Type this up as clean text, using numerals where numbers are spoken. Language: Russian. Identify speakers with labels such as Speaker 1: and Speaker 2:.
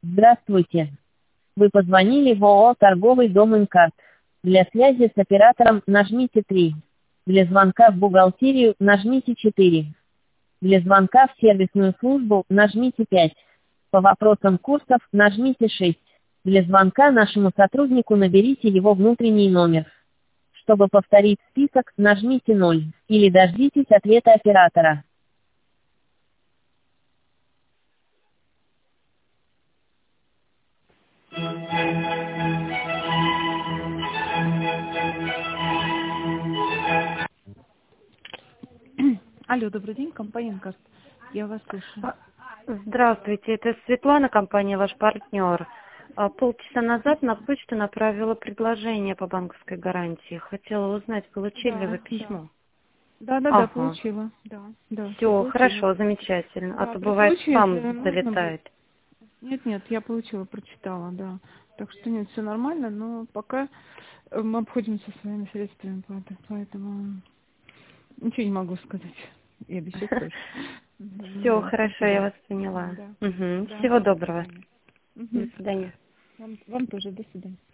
Speaker 1: Здравствуйте. Вы позвонили в ООО «Торговый дом Инкарт». Для связи с оператором нажмите 3. Для звонка в бухгалтерию нажмите 4. Для звонка в сервисную службу нажмите 5. По вопросам курсов нажмите 6. Для звонка нашему сотруднику наберите его внутренний номер. Чтобы повторить список, нажмите 0. Или дождитесь ответа оператора.
Speaker 2: Алло, добрый день, компания «Инкарт». Я вас слушаю.
Speaker 3: Здравствуйте, это Светлана, компания «Ваш партнер». Полчаса назад на почту направила предложение по банковской гарантии. Хотела узнать, получили ли вы письмо?
Speaker 2: Да,
Speaker 3: Ага.
Speaker 2: получила. Да,
Speaker 3: Все, хорошо, замечательно.
Speaker 2: Да,
Speaker 3: А то
Speaker 2: при
Speaker 3: бывает
Speaker 2: случае,
Speaker 3: спам
Speaker 2: если нужно
Speaker 3: залетает.
Speaker 2: Нет, я получила, прочитала, да. Так что нет, все нормально, но пока мы обходимся своими средствами, поэтому ничего не могу сказать. И обещать тоже.
Speaker 3: Все,
Speaker 2: Да,
Speaker 3: хорошо, я
Speaker 2: спасибо.
Speaker 3: вас поняла.
Speaker 2: Да,
Speaker 3: Угу.
Speaker 2: да,
Speaker 3: Всего
Speaker 2: до
Speaker 3: доброго.
Speaker 2: свидания.
Speaker 3: До свидания.
Speaker 2: Вам тоже, до свидания.